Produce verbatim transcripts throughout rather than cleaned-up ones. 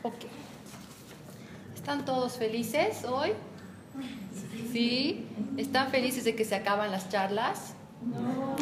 Ok. ¿Están todos felices hoy? ¿Sí? ¿Están felices de que se acaban las charlas? No.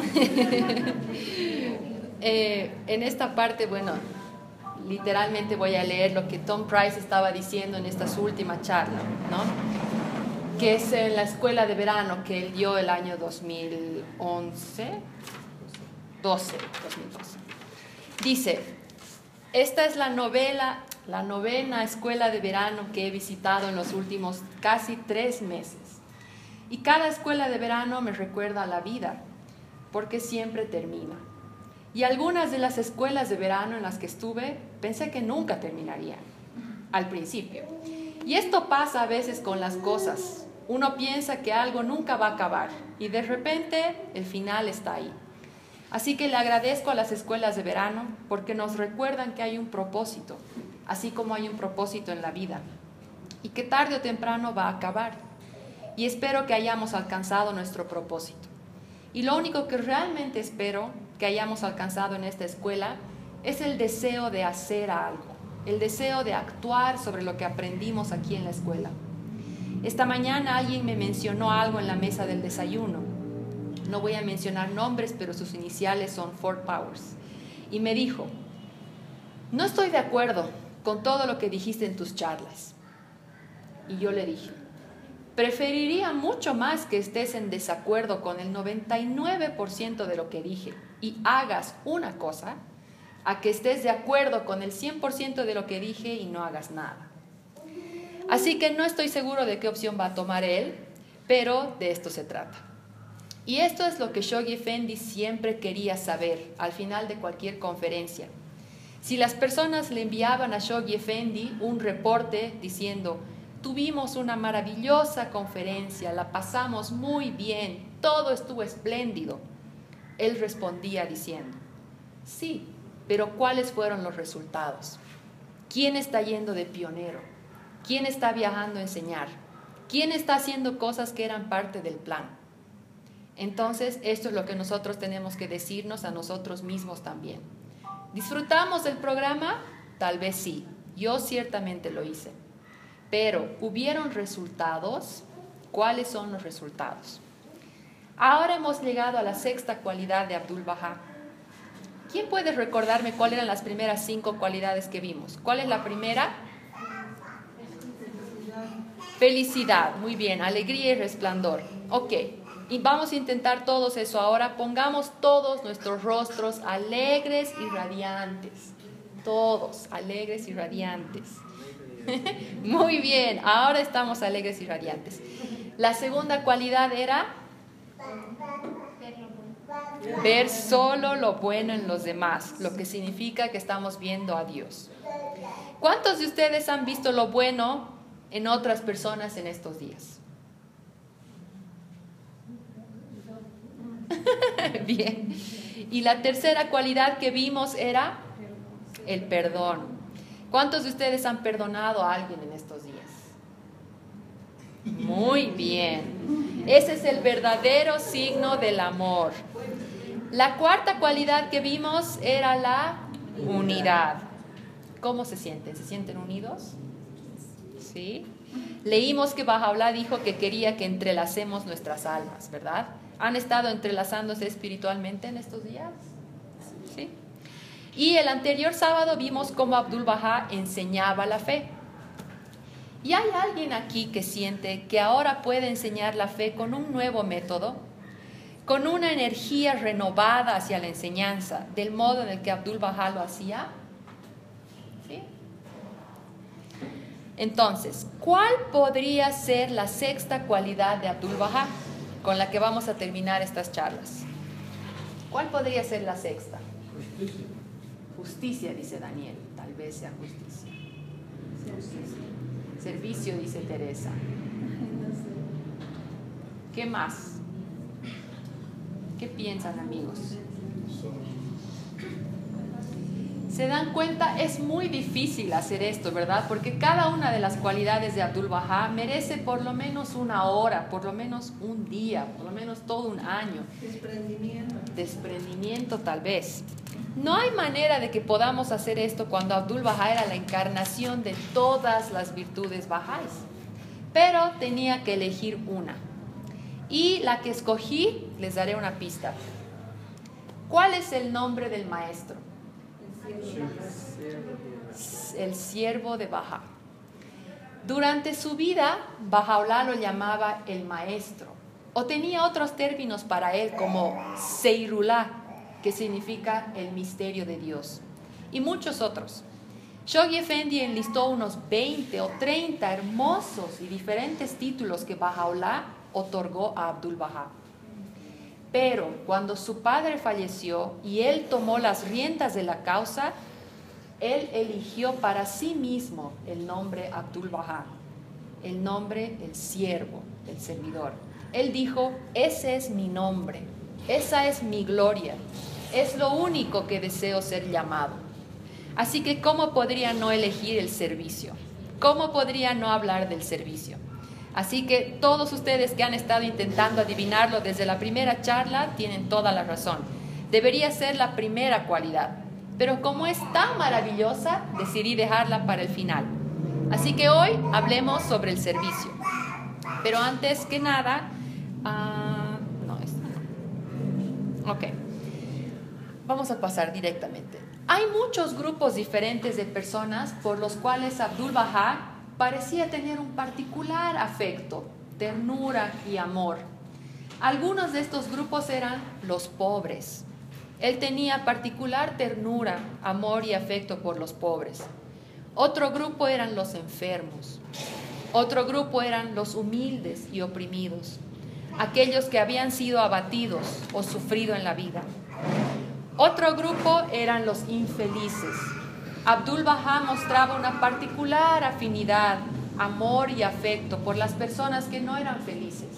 eh, en esta parte, bueno, literalmente voy a leer lo que Tom Price estaba diciendo en esta su última charla, ¿no? Que es en la escuela de verano que él dio el año dos mil once, doce, dos mil doce. Dice, esta es la novela, la novena escuela de verano que he visitado en los últimos casi tres meses. Y cada escuela de verano me recuerda a la vida, porque siempre termina. Y algunas de las escuelas de verano en las que estuve, pensé que nunca terminarían, al principio. Y esto pasa a veces con las cosas. Uno piensa que algo nunca va a acabar, y de repente el final está ahí. Así que le agradezco a las escuelas de verano, porque nos recuerdan que hay un propósito, así como hay un propósito en la vida, y que tarde o temprano va a acabar. Y espero que hayamos alcanzado nuestro propósito. Y lo único que realmente espero que hayamos alcanzado en esta escuela es el deseo de hacer algo, el deseo de actuar sobre lo que aprendimos aquí en la escuela. Esta mañana alguien me mencionó algo en la mesa del desayuno. No voy a mencionar nombres, pero sus iniciales son Fort Powers. Y me dijo, no estoy de acuerdo con todo lo que dijiste en tus charlas. Y yo le dije, preferiría mucho más que estés en desacuerdo con el noventa y nueve por ciento de lo que dije y hagas una cosa, a que estés de acuerdo con el cien por ciento de lo que dije y no hagas nada. Así que no estoy seguro de qué opción va a tomar él, pero de esto se trata. Y esto es lo que Shoghi Effendi siempre quería saber al final de cualquier conferencia. Si las personas le enviaban a Shoghi Effendi un reporte diciendo, tuvimos una maravillosa conferencia, la pasamos muy bien, todo estuvo espléndido, él respondía diciendo, sí, pero ¿cuáles fueron los resultados? ¿Quién está yendo de pionero? ¿Quién está viajando a enseñar? ¿Quién está haciendo cosas que eran parte del plan? Entonces, esto es lo que nosotros tenemos que decirnos a nosotros mismos también. ¿Disfrutamos del programa? Tal vez sí. Yo ciertamente lo hice. Pero, ¿hubieron resultados? ¿Cuáles son los resultados? Ahora hemos llegado a la sexta cualidad de Abdu'l-Bahá. ¿Quién puede recordarme cuáles eran las primeras cinco cualidades que vimos? ¿Cuál es la primera? Felicidad. Muy bien. Alegría y resplandor. Ok. Y vamos a intentar todos eso ahora. Pongamos todos nuestros rostros alegres y radiantes. Todos alegres y radiantes. Muy bien. Ahora estamos alegres y radiantes. La segunda cualidad era ver solo lo bueno en los demás, lo que significa que estamos viendo a Dios. ¿Cuántos de ustedes han visto lo bueno en otras personas en estos días? Bien. Y la tercera cualidad que vimos era el perdón. ¿Cuántos de ustedes han perdonado a alguien en estos días? Muy bien. Ese es el verdadero signo del amor. La cuarta cualidad que vimos era la unidad. ¿Cómo se sienten? ¿Se sienten unidos? ¿Sí? Leímos que Baha'u'lláh dijo que quería que entrelacemos nuestras almas, ¿verdad? ¿Han estado entrelazándose espiritualmente en estos días? ¿Sí? Y el anterior sábado vimos cómo Abdu'l-Bahá enseñaba la fe. ¿Y hay alguien aquí que siente que ahora puede enseñar la fe con un nuevo método? Con una energía renovada hacia la enseñanza, del modo en el que Abdu'l-Bahá lo hacía. ¿Sí? Entonces, ¿cuál podría ser la sexta cualidad de Abdu'l-Bahá con la que vamos a terminar estas charlas? ¿Cuál podría ser la sexta? Justicia. Justicia, dice Daniel. Tal vez sea justicia. Justicia. Servicio, dice Teresa. ¿Qué más? ¿Qué piensan, amigos? ¿Se dan cuenta? Es muy difícil hacer esto, ¿verdad? Porque cada una de las cualidades de Abdu'l-Bahá merece por lo menos una hora, por lo menos un día, por lo menos todo un año. Desprendimiento. Desprendimiento, tal vez. No hay manera de que podamos hacer esto cuando Abdul Baha era la encarnación de todas las virtudes bahá'ís, pero tenía que elegir una. Y la que escogí, les daré una pista. ¿Cuál es el nombre del maestro? El siervo de Baha. Durante su vida, Bahá'u'lláh lo llamaba el maestro, o tenía otros términos para él como Seirullah, que significa el misterio de Dios, y muchos otros. Shoghi Effendi enlistó unos veinte o treinta hermosos y diferentes títulos que Bahá'u'lláh otorgó a Abdul Baha. Pero cuando su padre falleció y él tomó las riendas de la causa, él eligió para sí mismo el nombre Abdul Baha, el nombre el siervo, el servidor. Él dijo, ese es mi nombre, esa es mi gloria, es lo único que deseo ser llamado. Así que, ¿cómo podría no elegir el servicio? ¿Cómo podría no hablar del servicio? Así que todos ustedes que han estado intentando adivinarlo desde la primera charla tienen toda la razón. Debería ser la primera cualidad. Pero como es tan maravillosa, decidí dejarla para el final. Así que hoy hablemos sobre el servicio. Pero antes que nada, uh, no, esto no. Ok. Vamos a pasar directamente. Hay muchos grupos diferentes de personas por los cuales Abdul Baha parecía tener un particular afecto, ternura y amor. Algunos de estos grupos eran los pobres. Él tenía particular ternura, amor y afecto por los pobres. Otro grupo eran los enfermos. Otro grupo eran los humildes y oprimidos, aquellos que habían sido abatidos o sufrido en la vida. Otro grupo eran los infelices. Abdul Baha mostraba una particular afinidad, amor y afecto por las personas que no eran felices.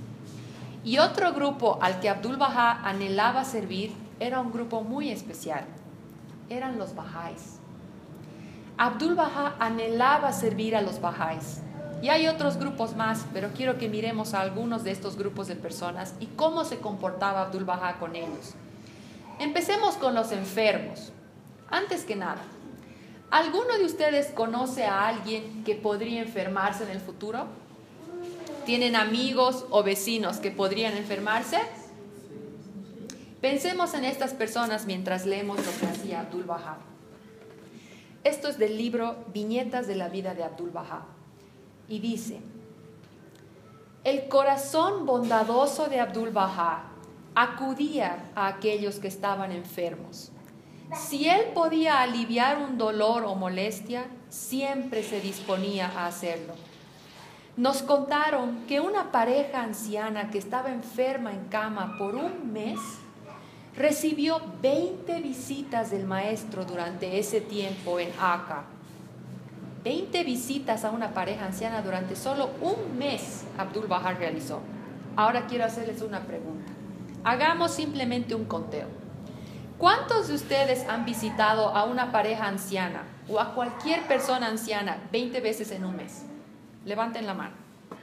Y otro grupo al que Abdul Baha anhelaba servir era un grupo muy especial. Eran los bahá'ís. Abdul Baha anhelaba servir a los bahá'ís. Y hay otros grupos más, pero quiero que miremos a algunos de estos grupos de personas y cómo se comportaba Abdul Baha con ellos. Empecemos con los enfermos. Antes que nada, ¿alguno de ustedes conoce a alguien que podría enfermarse en el futuro? ¿Tienen amigos o vecinos que podrían enfermarse? Pensemos en estas personas mientras leemos lo que hacía Abdul Baha. Esto es del libro Viñetas de la vida de Abdul Baha. Y dice, el corazón bondadoso de Abdul Baha acudía a aquellos que estaban enfermos. Si él podía aliviar un dolor o molestia, siempre se disponía a hacerlo. Nos contaron que una pareja anciana que estaba enferma en cama por un mes recibió veinte visitas del maestro durante ese tiempo en Akka. veinte visitas a una pareja anciana durante solo un mes Abdul Baha realizó. Ahora quiero hacerles una pregunta. Hagamos simplemente un conteo. ¿Cuántos de ustedes han visitado a una pareja anciana o a cualquier persona anciana veinte veces en un mes? Levanten la mano.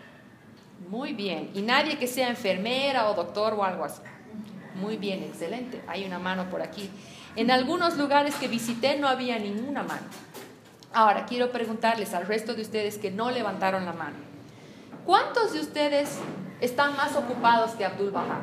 Muy bien. ¿Y nadie que sea enfermera o doctor o algo así? Muy bien, excelente. Hay una mano por aquí. En algunos lugares que visité no había ninguna mano. Ahora, quiero preguntarles al resto de ustedes que no levantaron la mano. ¿Cuántos de ustedes están más ocupados que Abdul Baha?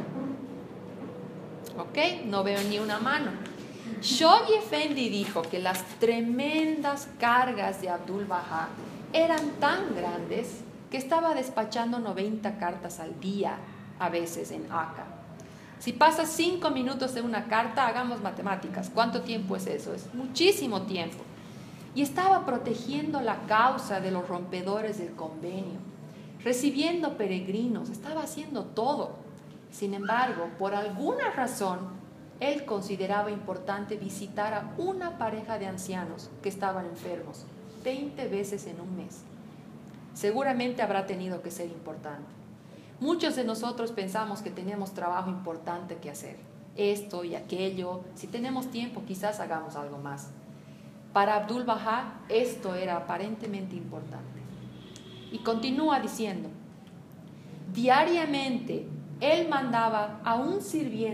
Ok, no veo ni una mano. Shoghi Effendi dijo que las tremendas cargas de Abdul Baha eran tan grandes que estaba despachando noventa cartas al día, a veces en Akka. Si pasas cinco minutos de una carta, hagamos matemáticas. ¿Cuánto tiempo es eso? Es muchísimo tiempo. Y estaba protegiendo la causa de los rompedores del convenio, recibiendo peregrinos, estaba haciendo todo. Sin embargo, por alguna razón, él consideraba importante visitar a una pareja de ancianos que estaban enfermos veinte veces en un mes. Seguramente habrá tenido que ser importante. Muchos de nosotros pensamos que tenemos trabajo importante que hacer, esto y aquello. Si tenemos tiempo, quizás hagamos algo más. Para Abdul Baha, esto era aparentemente importante. Y continúa diciendo, diariamente, él mandaba a un sirviente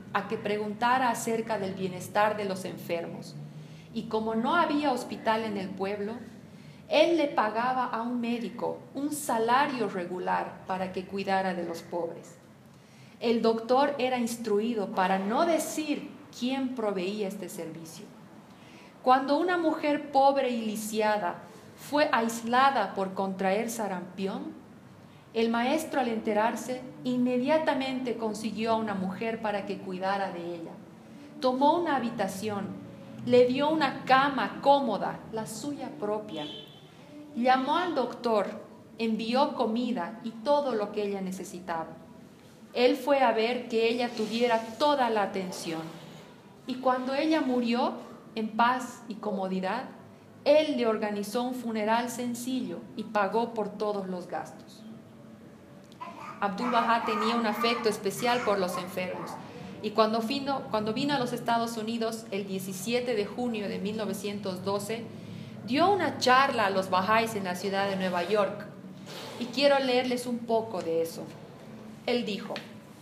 a que preguntara acerca del bienestar de los enfermos. Y como no había hospital en el pueblo, él le pagaba a un médico un salario regular para que cuidara de los pobres. El doctor era instruido para no decir quién proveía este servicio. Cuando una mujer pobre y lisiada fue aislada por contraer sarampión, el maestro, al enterarse, inmediatamente consiguió a una mujer para que cuidara de ella. Tomó una habitación, le dio una cama cómoda, la suya propia. Llamó al doctor, envió comida y todo lo que ella necesitaba. Él fue a ver que ella tuviera toda la atención. Y cuando ella murió, en paz y comodidad, él le organizó un funeral sencillo y pagó por todos los gastos. Abdul-Bahá tenía un afecto especial por los enfermos, y cuando vino, cuando vino a los Estados Unidos el diecisiete de junio de mil novecientos doce, dio una charla a los bahá'ís en la ciudad de Nueva York, y quiero leerles un poco de eso. Él dijo: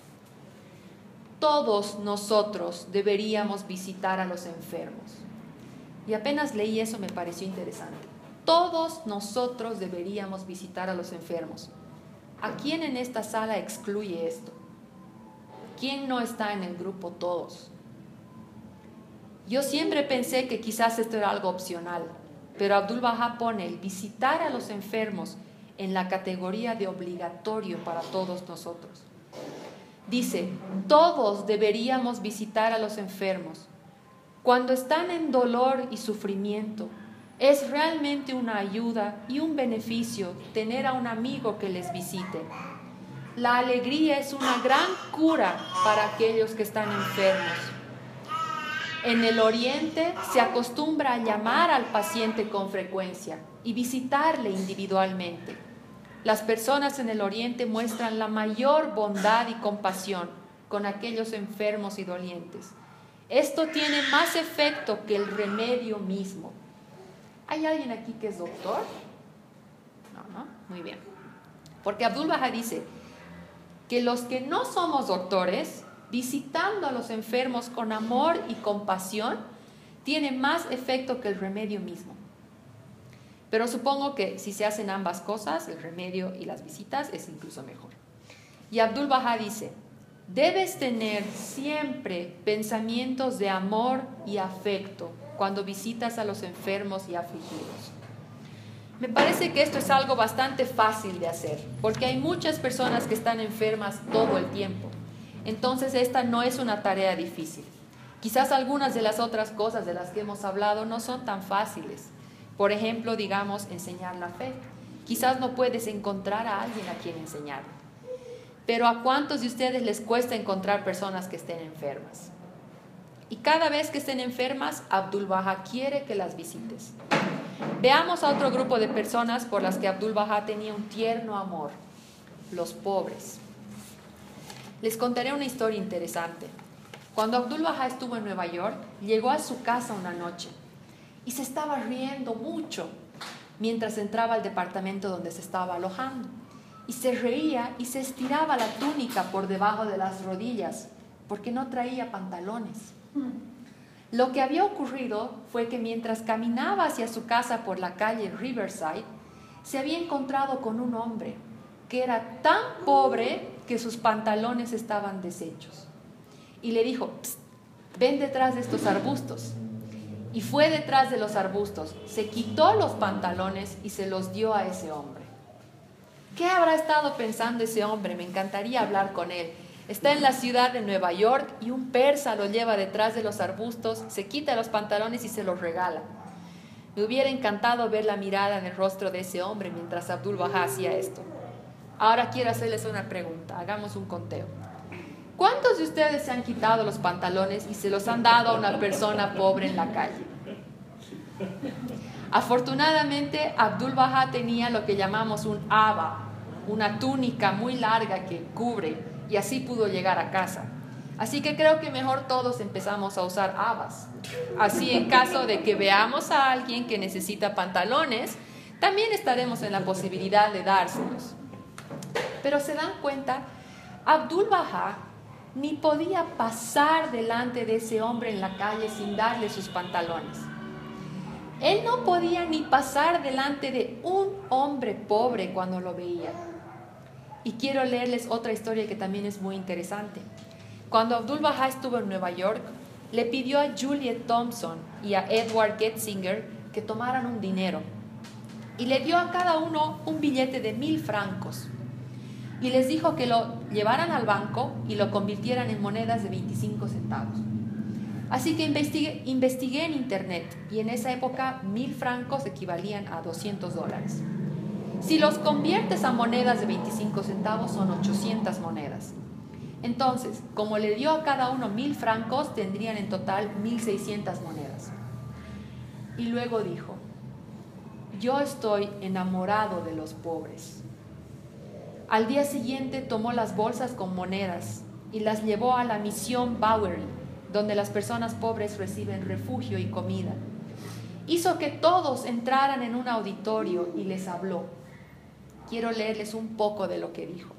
todos nosotros deberíamos visitar a los enfermos. Y apenas leí eso me pareció interesante. Todos nosotros deberíamos visitar a los enfermos. ¿A quién en esta sala excluye esto? ¿Quién no está en el grupo todos? Yo siempre pensé que quizás esto era algo opcional, pero Abdul-Bahá pone el visitar a los enfermos en la categoría de obligatorio para todos nosotros. Dice, todos deberíamos visitar a los enfermos. Cuando están en dolor y sufrimiento, es realmente una ayuda y un beneficio tener a un amigo que les visite. La alegría es una gran cura para aquellos que están enfermos. En el Oriente se acostumbra a llamar al paciente con frecuencia y visitarle individualmente. Las personas en el Oriente muestran la mayor bondad y compasión con aquellos enfermos y dolientes. Esto tiene más efecto que el remedio mismo. ¿Hay alguien aquí que es doctor? No, no, muy bien. Porque Abdul-Bahá dice que los que no somos doctores, visitando a los enfermos con amor y compasión, tiene más efecto que el remedio mismo. Pero supongo que si se hacen ambas cosas, el remedio y las visitas, es incluso mejor. Y Abdul-Bahá dice, debes tener siempre pensamientos de amor y afecto cuando visitas a los enfermos y afligidos. Me parece que esto es algo bastante fácil de hacer, porque hay muchas personas que están enfermas todo el tiempo. Entonces esta no es una tarea difícil. Quizás algunas de las otras cosas de las que hemos hablado no son tan fáciles. Por ejemplo, digamos, enseñar la fe. Quizás no puedes encontrar a alguien a quien enseñar. Pero ¿a cuántos de ustedes les cuesta encontrar personas que estén enfermas? Y cada vez que estén enfermas, Abdul-Bahá quiere que las visites. Veamos a otro grupo de personas por las que Abdul-Bahá tenía un tierno amor: los pobres. Les contaré una historia interesante. Cuando Abdul-Bahá estuvo en Nueva York, llegó a su casa una noche y se estaba riendo mucho mientras entraba al departamento donde se estaba alojando. Y se reía y se estiraba la túnica por debajo de las rodillas porque no traía pantalones. Lo que había ocurrido fue que mientras caminaba hacia su casa por la calle Riverside, se había encontrado con un hombre que era tan pobre que sus pantalones estaban deshechos. Y le dijo, "Psst, ven detrás de estos arbustos". Y fue detrás de los arbustos, se quitó los pantalones y se los dio a ese hombre. ¿Qué habrá estado pensando ese hombre? Me encantaría hablar con él. Está en la ciudad de Nueva York y un persa lo lleva detrás de los arbustos, se quita los pantalones y se los regala. Me hubiera encantado ver la mirada en el rostro de ese hombre mientras Abdul-Bahá hacía esto. Ahora quiero hacerles una pregunta, hagamos un conteo. ¿Cuántos de ustedes se han quitado los pantalones y se los han dado a una persona pobre en la calle? Afortunadamente, Abdul-Bahá tenía lo que llamamos un aba, una túnica muy larga que cubre, y así pudo llegar a casa. Así que creo que mejor todos empezamos a usar abas. Así, en caso de que veamos a alguien que necesita pantalones, también estaremos en la posibilidad de dárselos. Pero se dan cuenta, Abdul-Bahá ni podía pasar delante de ese hombre en la calle sin darle sus pantalones. Él no podía ni pasar delante de un hombre pobre cuando lo veía. Y quiero leerles otra historia que también es muy interesante. Cuando Abdu'l-Bahá estuvo en Nueva York, le pidió a Juliet Thompson y a Edward Getzinger que tomaran un dinero. Y le dio a cada uno un billete de mil francos. Y les dijo que lo llevaran al banco y lo convirtieran en monedas de veinticinco centavos. Así que investigué, investigué en internet y en esa época mil francos equivalían a doscientos dólares. Si los conviertes a monedas de veinticinco centavos son ochocientas monedas. Entonces, como le dio a cada uno mil francos, tendrían en total mil seiscientas monedas. Y luego dijo, yo estoy enamorado de los pobres. Al día siguiente tomó las bolsas con monedas y las llevó a la misión Bowery, donde las personas pobres reciben refugio y comida. Hizo que todos entraran en un auditorio y les habló. Quiero leerles un poco de lo que dijo.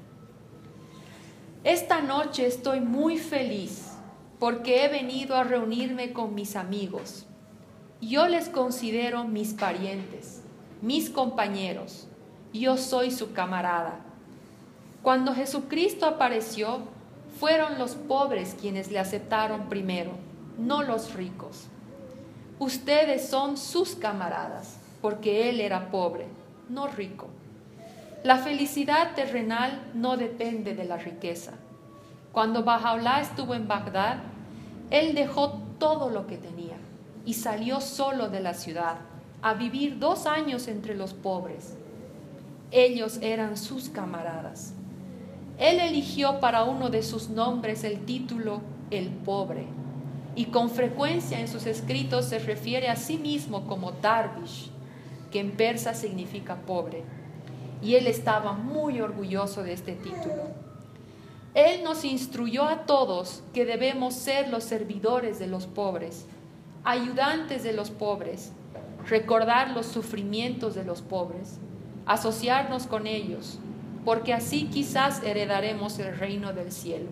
Esta noche estoy muy feliz porque he venido a reunirme con mis amigos. Yo les considero mis parientes, mis compañeros. Yo soy su camarada. Cuando Jesucristo apareció, fueron los pobres quienes le aceptaron primero, no los ricos. Ustedes son sus camaradas, porque Él era pobre, no rico. La felicidad terrenal no depende de la riqueza. Cuando Baha'u'lláh estuvo en Bagdad, Él dejó todo lo que tenía y salió solo de la ciudad a vivir dos años entre los pobres. Ellos eran sus camaradas. Él eligió para uno de sus nombres el título El Pobre, y con frecuencia en sus escritos se refiere a sí mismo como Darvish, que en persa significa pobre, y él estaba muy orgulloso de este título. Él nos instruyó a todos que debemos ser los servidores de los pobres, ayudantes de los pobres, recordar los sufrimientos de los pobres, asociarnos con ellos, porque así quizás heredaremos el reino del cielo.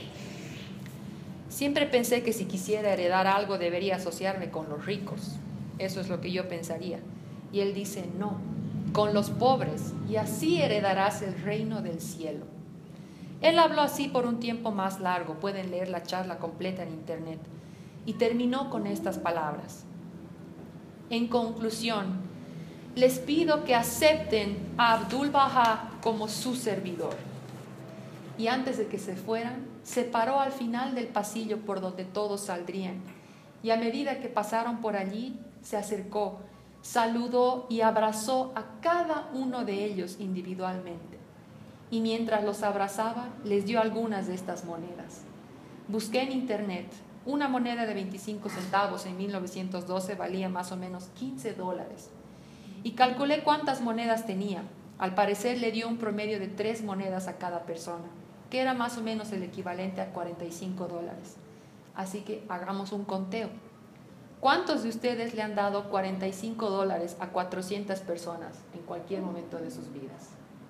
Siempre pensé que si quisiera heredar algo debería asociarme con los ricos. Eso es lo que yo pensaría. Y él dice, no, con los pobres, y así heredarás el reino del cielo. Él habló así por un tiempo más largo, pueden leer la charla completa en internet, y terminó con estas palabras. En conclusión, les pido que acepten a Abdu'l-Bahá como su servidor. Y antes de que se fueran, se paró al final del pasillo por donde todos saldrían. Y a medida que pasaron por allí, se acercó, saludó y abrazó a cada uno de ellos individualmente. Y mientras los abrazaba, les dio algunas de estas monedas. Busqué en internet. Una moneda de veinticinco centavos en mil novecientos doce valía más o menos quince dólares. Y calculé cuántas monedas tenía. Al parecer le dio un promedio de tres monedas a cada persona, que era más o menos el equivalente a cuarenta y cinco dólares. Así que hagamos un conteo. ¿Cuántos de ustedes le han dado cuarenta y cinco dólares a cuatrocientas personas en cualquier momento de sus vidas?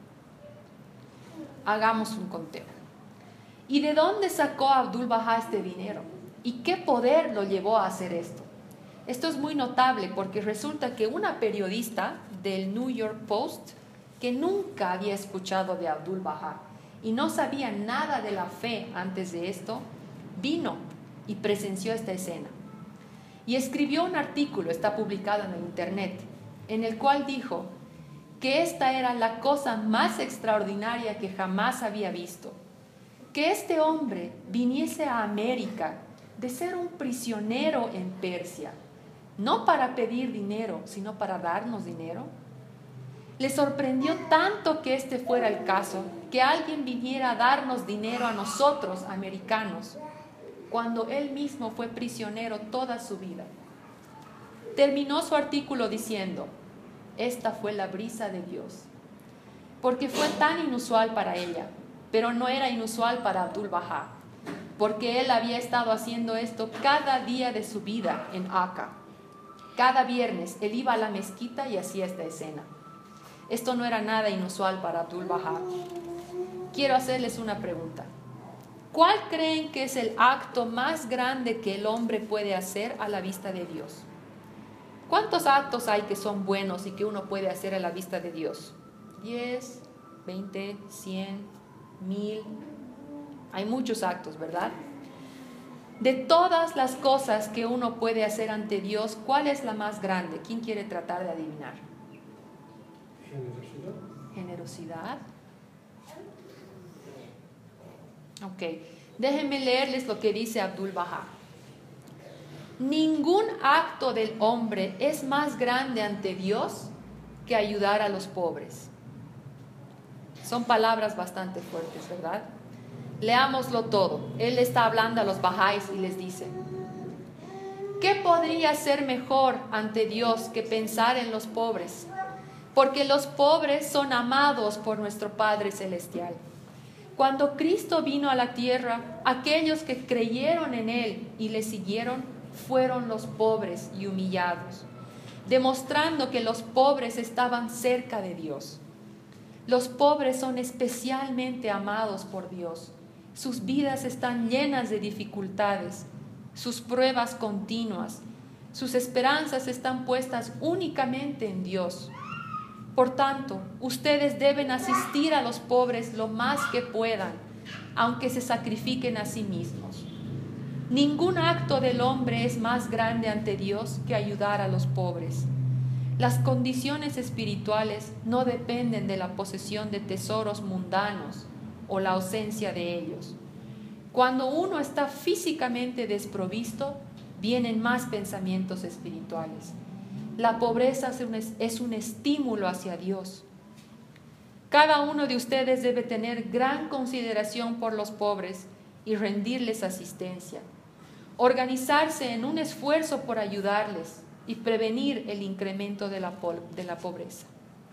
Hagamos un conteo. ¿Y de dónde sacó Abdu'l-Bahá este dinero? ¿Y qué poder lo llevó a hacer esto? Esto es muy notable porque resulta que una periodista del New York Post, que nunca había escuchado de Abdu'l-Bahá y no sabía nada de la fe antes de esto, vino y presenció esta escena. Y escribió un artículo, está publicado en el internet, en el cual dijo que esta era la cosa más extraordinaria que jamás había visto. Que este hombre viniese a América de ser un prisionero en Persia, no para pedir dinero, sino para darnos dinero. Le sorprendió tanto que este fuera el caso, que alguien viniera a darnos dinero a nosotros, americanos, cuando él mismo fue prisionero toda su vida. Terminó su artículo diciendo, esta fue la brisa de Dios, porque fue tan inusual para ella, pero no era inusual para Abdu'l-Bahá, porque él había estado haciendo esto cada día de su vida en Akka. Cada viernes él iba a la mezquita y hacía esta escena. Esto no era nada inusual para Abdu'l-Bahá. Quiero hacerles una pregunta. ¿Cuál creen que es el acto más grande que el hombre puede hacer a la vista de Dios? ¿Cuántos actos hay que son buenos y que uno puede hacer a la vista de Dios? Diez, veinte, cien, mil. Hay muchos actos, ¿verdad? De todas las cosas que uno puede hacer ante Dios, ¿cuál es la más grande? ¿Quién quiere tratar de adivinar? Generosidad. Generosidad. Ok, déjenme leerles lo que dice Abdul Baha. Ningún acto del hombre es más grande ante Dios que ayudar a los pobres. Son palabras bastante fuertes, ¿verdad? Leámoslo todo. Él está hablando a los bahá'ís y les dice: ¿qué podría ser mejor ante Dios que pensar en los pobres? Porque los pobres son amados por nuestro Padre Celestial. Cuando Cristo vino a la tierra, aquellos que creyeron en Él y le siguieron fueron los pobres y humillados, demostrando que los pobres estaban cerca de Dios. Los pobres son especialmente amados por Dios. Sus vidas están llenas de dificultades, sus pruebas continuas, sus esperanzas están puestas únicamente en Dios. Por tanto, ustedes deben asistir a los pobres lo más que puedan, aunque se sacrifiquen a sí mismos. Ningún acto del hombre es más grande ante Dios que ayudar a los pobres. Las condiciones espirituales no dependen de la posesión de tesoros mundanos o la ausencia de ellos. Cuando uno está físicamente desprovisto, vienen más pensamientos espirituales. La pobreza es un estímulo hacia Dios. Cada uno de ustedes debe tener gran consideración por los pobres y rendirles asistencia. Organizarse en un esfuerzo por ayudarles y prevenir el incremento de la, de la pobreza.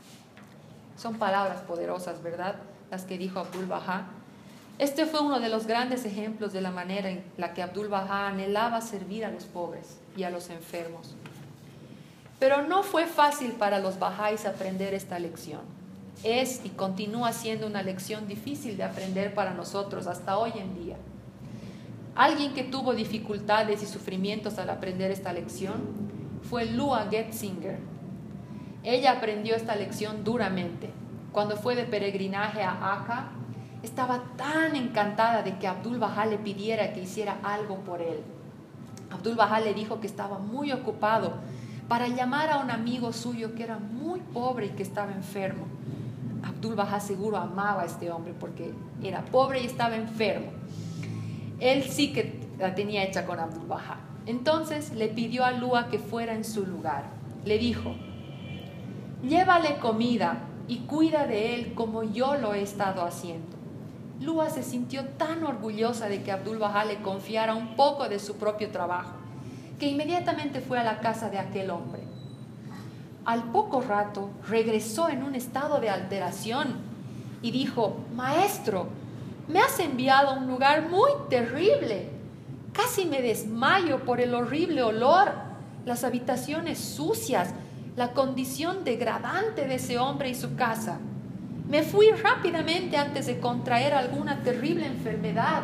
Son palabras poderosas, ¿verdad? Las que dijo Abdul Baha. Este fue uno de los grandes ejemplos de la manera en la que Abdul Baha anhelaba servir a los pobres y a los enfermos. Pero no fue fácil para los bahá'ís aprender esta lección. Es y continúa siendo una lección difícil de aprender para nosotros hasta hoy en día. Alguien que tuvo dificultades y sufrimientos al aprender esta lección fue Lua Getsinger. Ella aprendió esta lección duramente. Cuando fue de peregrinaje a Akka, estaba tan encantada de que Abdul Baha le pidiera que hiciera algo por él. Abdul Baha le dijo que estaba muy ocupado para llamar a un amigo suyo que era muy pobre y que estaba enfermo. Abdul Baha seguro amaba a este hombre porque era pobre y estaba enfermo. Él sí que la tenía hecha con Abdul Baha. Entonces le pidió a Lua que fuera en su lugar. Le dijo: llévale comida y cuida de él como yo lo he estado haciendo. Lua se sintió tan orgullosa de que Abdul Baha le confiara un poco de su propio trabajo, que inmediatamente fue a la casa de aquel hombre. Al poco rato regresó en un estado de alteración y dijo: maestro, me has enviado a un lugar muy terrible. Casi me desmayo por el horrible olor, las habitaciones sucias, la condición degradante de ese hombre y su casa. Me fui rápidamente antes de contraer alguna terrible enfermedad.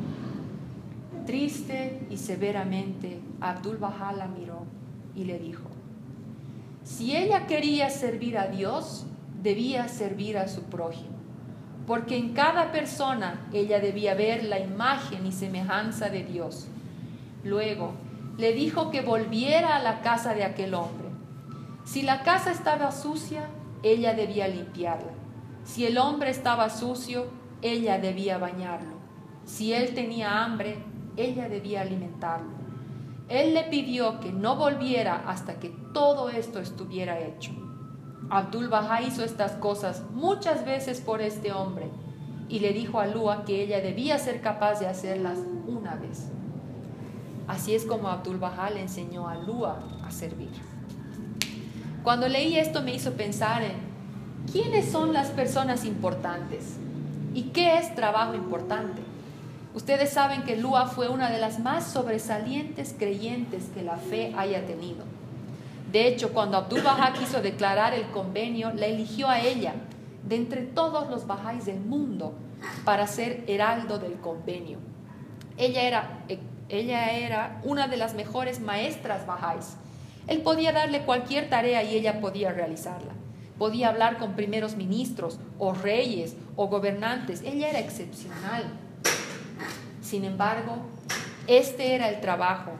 Triste y severamente, Abdul Baha la miró y le dijo: si ella quería servir a Dios, debía servir a su prójimo, porque en cada persona ella debía ver la imagen y semejanza de Dios. Luego le dijo que volviera a la casa de aquel hombre. Si la casa estaba sucia, ella debía limpiarla. Si el hombre estaba sucio, ella debía bañarlo. Si él tenía hambre, ella debía alimentarlo. Él le pidió que no volviera hasta que todo esto estuviera hecho. Abdul Baha hizo estas cosas muchas veces por este hombre y le dijo a Lua que ella debía ser capaz de hacerlas una vez. Así es como Abdul Baha le enseñó a Lua a servir. Cuando leí esto me hizo pensar en ¿quiénes son las personas importantes? ¿Y qué es trabajo importante? Ustedes saben que Lua fue una de las más sobresalientes creyentes que la fe haya tenido. De hecho, cuando Abdul Baha quiso declarar el convenio, la eligió a ella, de entre todos los bahá'ís del mundo para ser heraldo del convenio. Ella era, ella era una de las mejores maestras bahá'ís. Él podía darle cualquier tarea y ella podía realizarla. Podía hablar con primeros ministros o reyes o gobernantes. Ella era excepcional. Sin embargo, este era el trabajo.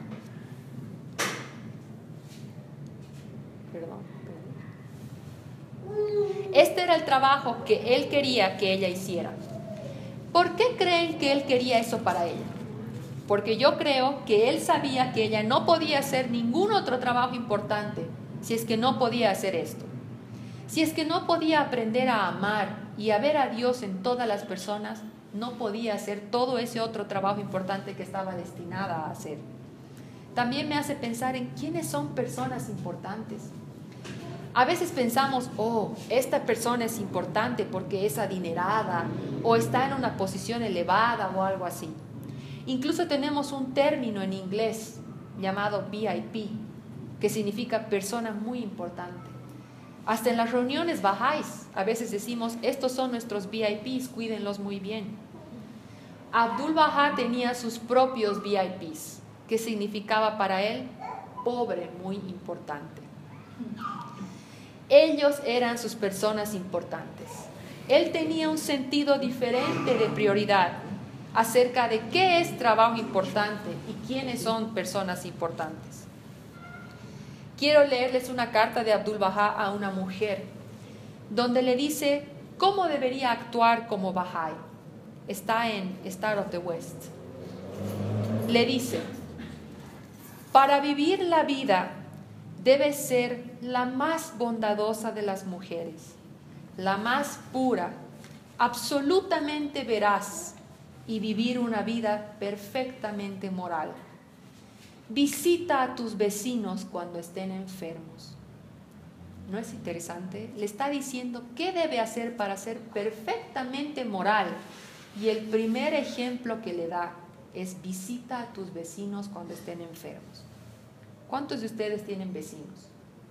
Perdón. Este era el trabajo que él quería que ella hiciera. ¿Por qué creen que él quería eso para ella? Porque yo creo que él sabía que ella no podía hacer ningún otro trabajo importante si es que no podía hacer esto. Si es que no podía aprender a amar y a ver a Dios en todas las personas, no podía hacer todo ese otro trabajo importante que estaba destinada a hacer. También me hace pensar en quiénes son personas importantes. A veces pensamos, oh, esta persona es importante porque es adinerada o está en una posición elevada o algo así. Incluso tenemos un término en inglés llamado V I P, que significa persona muy importante. Hasta en las reuniones bahá'ís a veces decimos, estos son nuestros V I Ps, cuídenlos muy bien. Abdul Bahá tenía sus propios V I Ps, que significaba para él pobre muy importante. Ellos eran sus personas importantes. Él tenía un sentido diferente de prioridad acerca de qué es trabajo importante y quiénes son personas importantes. Quiero leerles una carta de Abdul Bahá a una mujer, donde le dice cómo debería actuar como Bahá'í. Está en Star of the West. Le dice, para vivir la vida debe ser la más bondadosa de las mujeres, la más pura, absolutamente veraz y vivir una vida perfectamente moral. Visita a tus vecinos cuando estén enfermos. ¿No es interesante? Le está diciendo qué debe hacer para ser perfectamente moral. Y el primer ejemplo que le da es visita a tus vecinos cuando estén enfermos. ¿Cuántos de ustedes tienen vecinos?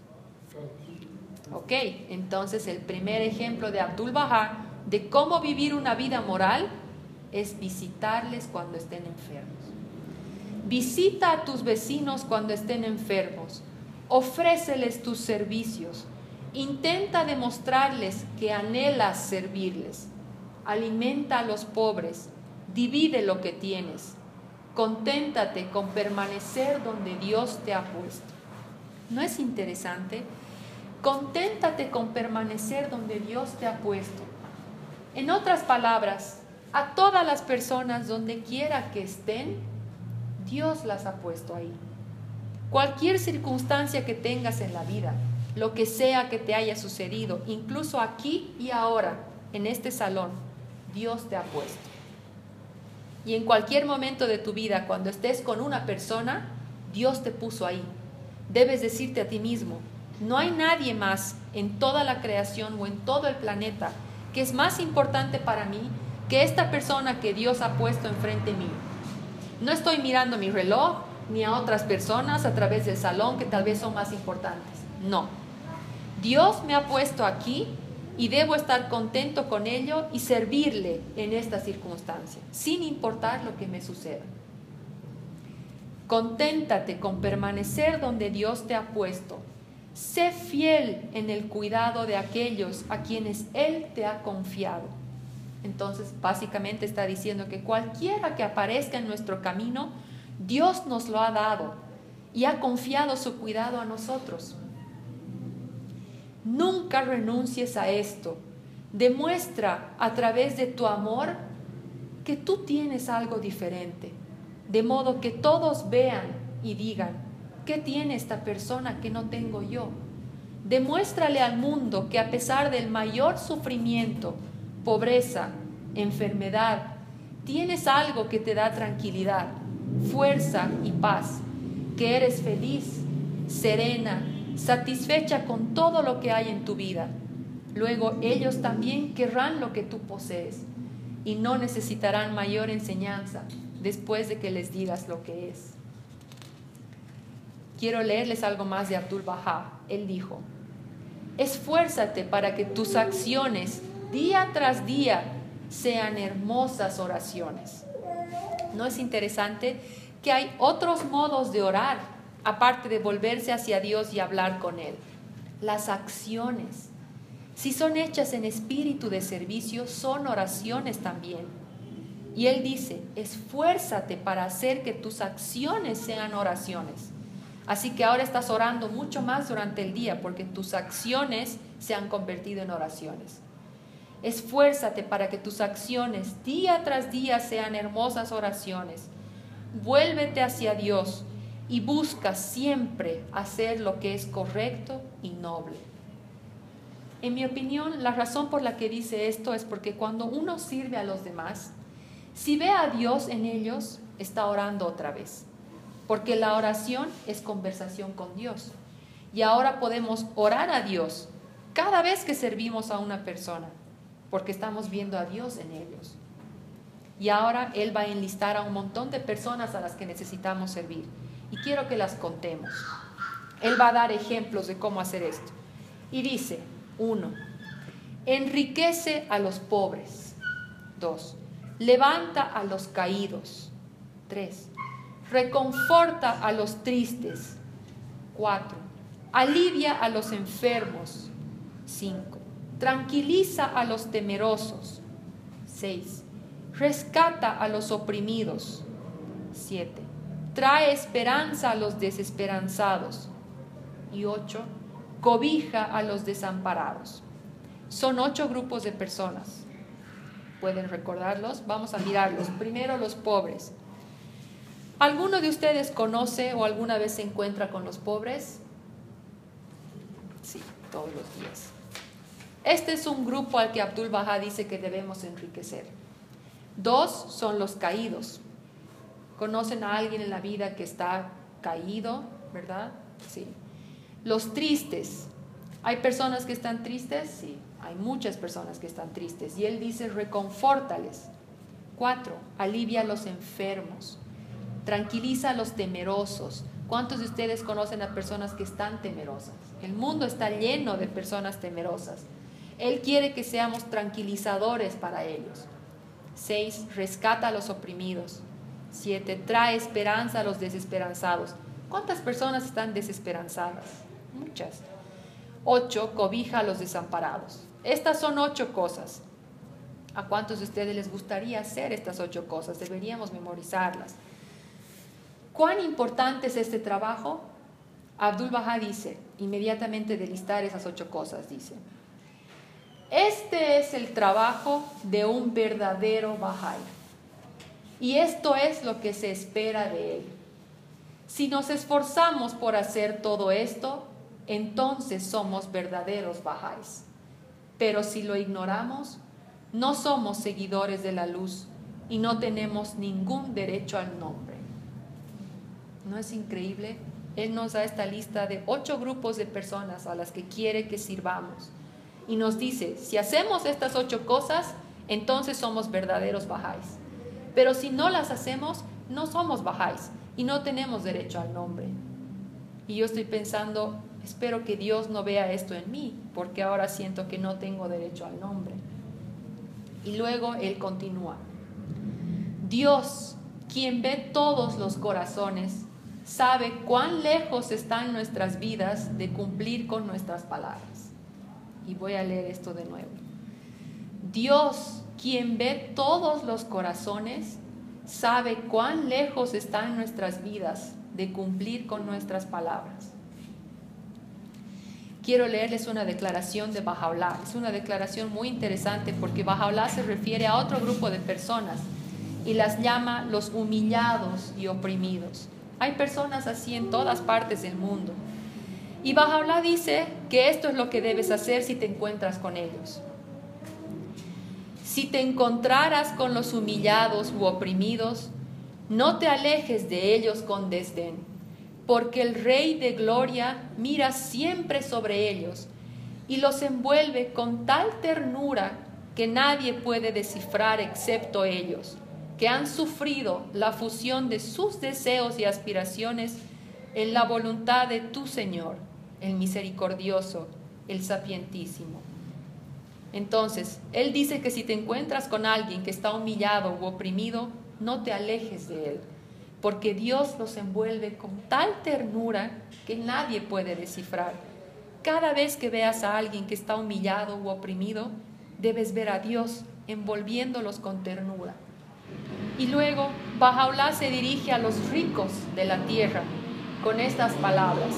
Ok, entonces el primer ejemplo de Abdul Bahá de cómo vivir una vida moral es visitarles cuando estén enfermos. Visita a tus vecinos cuando estén enfermos, ofréceles tus servicios, intenta demostrarles que anhelas servirles, alimenta a los pobres, divide lo que tienes, conténtate con permanecer donde Dios te ha puesto. ¿No es interesante? Conténtate con permanecer donde Dios te ha puesto. En otras palabras, a todas las personas donde quiera que estén, Dios las ha puesto ahí. Cualquier circunstancia que tengas en la vida, lo que sea que te haya sucedido, incluso aquí y ahora, en este salón, Dios te ha puesto. Y en cualquier momento de tu vida, cuando estés con una persona, Dios te puso ahí. Debes decirte a ti mismo, no hay nadie más en toda la creación o en todo el planeta que es más importante para mí que esta persona que Dios ha puesto enfrente mío. No estoy mirando mi reloj ni a otras personas a través del salón que tal vez son más importantes. No. Dios me ha puesto aquí y debo estar contento con ello y servirle en esta circunstancia, sin importar lo que me suceda. Conténtate con permanecer donde Dios te ha puesto. Sé fiel en el cuidado de aquellos a quienes Él te ha confiado. Entonces, básicamente está diciendo que cualquiera que aparezca en nuestro camino, Dios nos lo ha dado y ha confiado su cuidado a nosotros. Nunca renuncies a esto. Demuestra a través de tu amor que tú tienes algo diferente, de modo que todos vean y digan, ¿qué tiene esta persona que no tengo yo? Demuéstrale al mundo que a pesar del mayor sufrimiento, pobreza, enfermedad, tienes algo que te da tranquilidad, fuerza y paz, que eres feliz, serena, satisfecha con todo lo que hay en tu vida. Luego ellos también querrán lo que tú posees y no necesitarán mayor enseñanza después de que les digas lo que es. Quiero leerles algo más de Abdul Bahá. Él dijo, esfuérzate para que tus acciones día tras día sean hermosas oraciones. ¿No es interesante que hay otros modos de orar, aparte de volverse hacia Dios y hablar con Él? Las acciones, si son hechas en espíritu de servicio, son oraciones también. Y Él dice, esfuérzate para hacer que tus acciones sean oraciones. Así que ahora estás orando mucho más durante el día porque tus acciones se han convertido en oraciones. Esfuérzate para que tus acciones día tras día sean hermosas oraciones. Vuélvete hacia Dios y busca siempre hacer lo que es correcto y noble. En mi opinión, la razón por la que dice esto es porque cuando uno sirve a los demás, si ve a Dios en ellos, está orando otra vez. Porque la oración es conversación con Dios. Y ahora podemos orar a Dios cada vez que servimos a una persona, porque estamos viendo a Dios en ellos. Y ahora Él va a enlistar a un montón de personas a las que necesitamos servir. Y quiero que las contemos. Él va a dar ejemplos de cómo hacer esto. Y dice, uno, enriquece a los pobres. Dos, levanta a los caídos. Tres, reconforta a los tristes. Cuatro, alivia a los enfermos. Cinco, tranquiliza a los temerosos. Seis, rescata a los oprimidos. Siete, trae esperanza a los desesperanzados. Y ocho, cobija a los desamparados. Son ocho grupos de personas. ¿Pueden recordarlos? Vamos a mirarlos. Primero, los pobres. ¿Alguno de ustedes conoce o alguna vez se encuentra con los pobres? Sí, todos los días. Este es un grupo al que Abdul Baha dice que debemos enriquecer. Dos son los caídos. ¿Conocen a alguien en la vida que está caído, verdad? Sí. Los tristes. ¿Hay personas que están tristes? Sí, hay muchas personas que están tristes. Y él dice, reconfórtales. Cuatro, alivia a los enfermos. Tranquiliza a los temerosos. ¿Cuántos de ustedes conocen a personas que están temerosas? El mundo está lleno de personas temerosas. Él quiere que seamos tranquilizadores para ellos. Seis, rescata a los oprimidos. Siete, trae esperanza a los desesperanzados. ¿Cuántas personas están desesperanzadas? Muchas. Ocho, cobija a los desamparados. Estas son ocho cosas. ¿A cuántos de ustedes les gustaría hacer estas ocho cosas? Deberíamos memorizarlas. ¿Cuán importante es este trabajo? Abdul Baha dice, inmediatamente de listar esas ocho cosas, dice, este es el trabajo de un verdadero Bahá'í. Y esto es lo que se espera de él. Si nos esforzamos por hacer todo esto, entonces somos verdaderos Bahá'ís. Pero si lo ignoramos, no somos seguidores de la luz y no tenemos ningún derecho al nombre. ¿No es increíble? Él nos da esta lista de ocho grupos de personas a las que quiere que sirvamos. Y nos dice, si hacemos estas ocho cosas, entonces somos verdaderos Bahá'ís. Pero si no las hacemos, no somos Bahá'ís y no tenemos derecho al nombre. Y yo estoy pensando, espero que Dios no vea esto en mí, porque ahora siento que no tengo derecho al nombre. Y luego él continúa. Dios, quien ve todos los corazones, sabe cuán lejos están nuestras vidas de cumplir con nuestras palabras. Y voy a leer esto de nuevo. Dios, quien ve todos los corazones, sabe cuán lejos están nuestras vidas de cumplir con nuestras palabras. Quiero leerles una declaración de Baha'u'lláh. Es una declaración muy interesante porque Baha'u'lláh se refiere a otro grupo de personas y las llama los humillados y oprimidos. Hay personas así en todas partes del mundo. Y Baha'u'lláh dice que esto es lo que debes hacer si te encuentras con ellos. Si te encontraras con los humillados u oprimidos, no te alejes de ellos con desdén, porque el Rey de Gloria mira siempre sobre ellos y los envuelve con tal ternura que nadie puede descifrar excepto ellos, que han sufrido la fusión de sus deseos y aspiraciones en la voluntad de tu Señor, el misericordioso, el sapientísimo. Entonces, él dice que si te encuentras con alguien que está humillado u oprimido, no te alejes de él, porque Dios los envuelve con tal ternura que nadie puede descifrar. Cada vez que veas a alguien que está humillado u oprimido, debes ver a Dios envolviéndolos con ternura. Y luego, Bahá'u'lláh se dirige a los ricos de la tierra con estas palabras: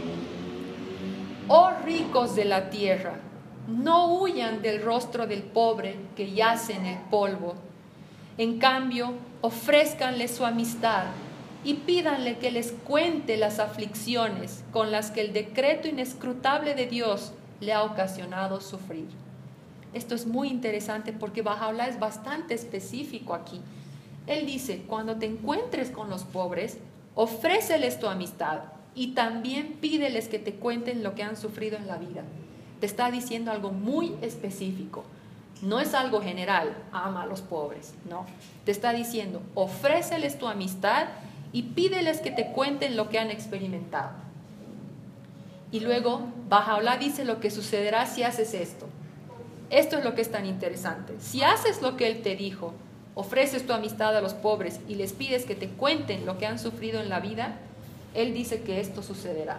oh ricos de la tierra, no huyan del rostro del pobre que yace en el polvo. En cambio, ofrézcanle su amistad y pídanle que les cuente las aflicciones con las que el decreto inescrutable de Dios le ha ocasionado sufrir. Esto es muy interesante porque Bahá'u'lláh es bastante específico aquí. Él dice, cuando te encuentres con los pobres, ofréceles tu amistad y también pídeles que te cuenten lo que han sufrido en la vida. Te está diciendo algo muy específico. No es algo general, ama a los pobres, no. Te está diciendo, ofréceles tu amistad y pídeles que te cuenten lo que han experimentado. Y luego, Bahá'u'lláh dice lo que sucederá si haces esto. Esto es lo que es tan interesante. Si haces lo que él te dijo, ofreces tu amistad a los pobres y les pides que te cuenten lo que han sufrido en la vida, él dice que esto sucederá.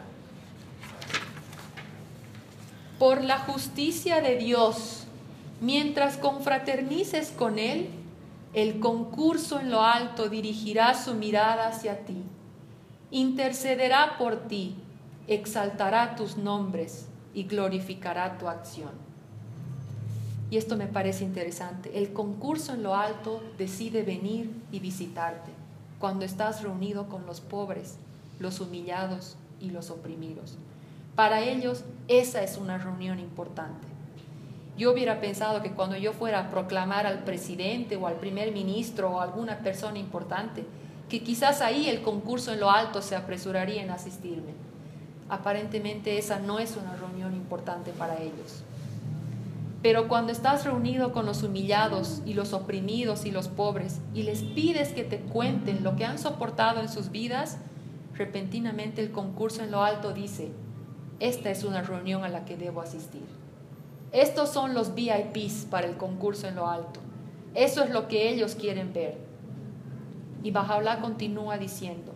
Por la justicia de Dios, mientras confraternices con él, el concurso en lo alto dirigirá su mirada hacia ti, intercederá por ti, exaltará tus nombres y glorificará tu acción. Y esto me parece interesante. El concurso en lo alto decide venir y visitarte cuando estás reunido con los pobres, los humillados y los oprimidos. Para ellos, esa es una reunión importante. Yo hubiera pensado que cuando yo fuera a proclamar al presidente o al primer ministro o a alguna persona importante, que quizás ahí el concurso en lo alto se apresuraría en asistirme. Aparentemente esa no es una reunión importante para ellos. Pero cuando estás reunido con los humillados y los oprimidos y los pobres y les pides que te cuenten lo que han soportado en sus vidas, repentinamente el concurso en lo alto dice, esta es una reunión a la que debo asistir. Estos son los V I Pes para el concurso en lo alto. Eso es lo que ellos quieren ver. Y Bahá'u'lláh continúa diciendo,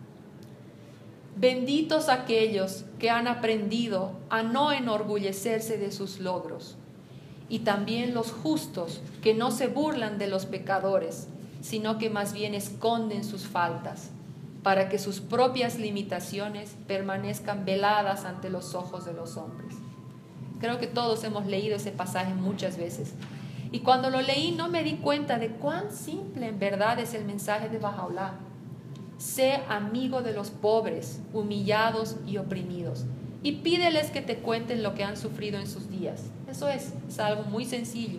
benditos aquellos que han aprendido a no enorgullecerse de sus logros, y también los justos que no se burlan de los pecadores, sino que más bien esconden sus faltas, para que sus propias limitaciones permanezcan veladas ante los ojos de los hombres. Creo que todos hemos leído ese pasaje muchas veces. Y cuando lo leí no me di cuenta de cuán simple en verdad es el mensaje de Bahá'u'lláh. Sé amigo de los pobres, humillados y oprimidos, y pídeles que te cuenten lo que han sufrido en sus días. Eso es, es algo muy sencillo.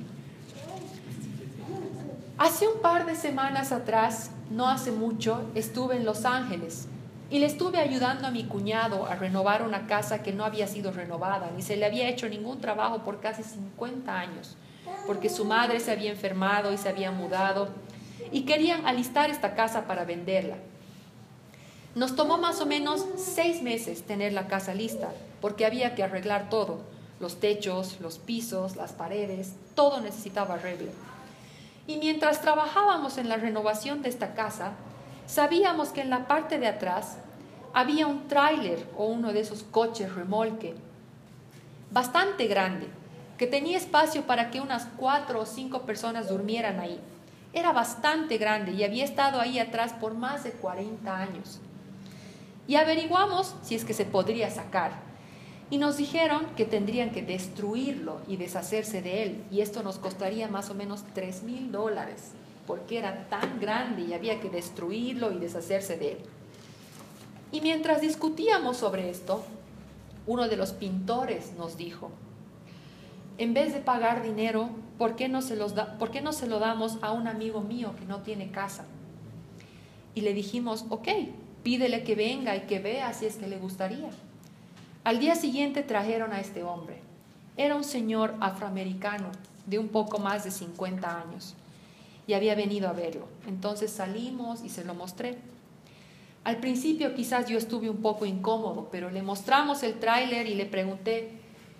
Hace un par de semanas atrás, no hace mucho, estuve en Los Ángeles y le estuve ayudando a mi cuñado a renovar una casa que no había sido renovada, ni se le había hecho ningún trabajo por casi cincuenta años, porque su madre se había enfermado y se había mudado y querían alistar esta casa para venderla. Nos tomó más o menos seis meses tener la casa lista, porque había que arreglar todo, los techos, los pisos, las paredes, todo necesitaba arreglo. Y mientras trabajábamos en la renovación de esta casa, sabíamos que en la parte de atrás había un tráiler o uno de esos coches remolque bastante grande, que tenía espacio para que unas cuatro o cinco personas durmieran ahí. Era bastante grande y había estado ahí atrás por más de cuarenta años. Y averiguamos si es que se podría sacar. Y nos dijeron que tendrían que destruirlo y deshacerse de él. Y esto nos costaría más o menos tres mil dólares, porque era tan grande y había que destruirlo y deshacerse de él. Y mientras discutíamos sobre esto, uno de los pintores nos dijo, en vez de pagar dinero, ¿por qué no se los da, por qué no se lo damos a un amigo mío que no tiene casa? Y le dijimos, ok, pídele que venga y que vea si es que le gustaría. Al día siguiente trajeron a este hombre. Era un señor afroamericano de un poco más de cincuenta años y había venido a verlo. Entonces salimos y se lo mostré. Al principio quizás yo estuve un poco incómodo, pero le mostramos el tráiler y le pregunté,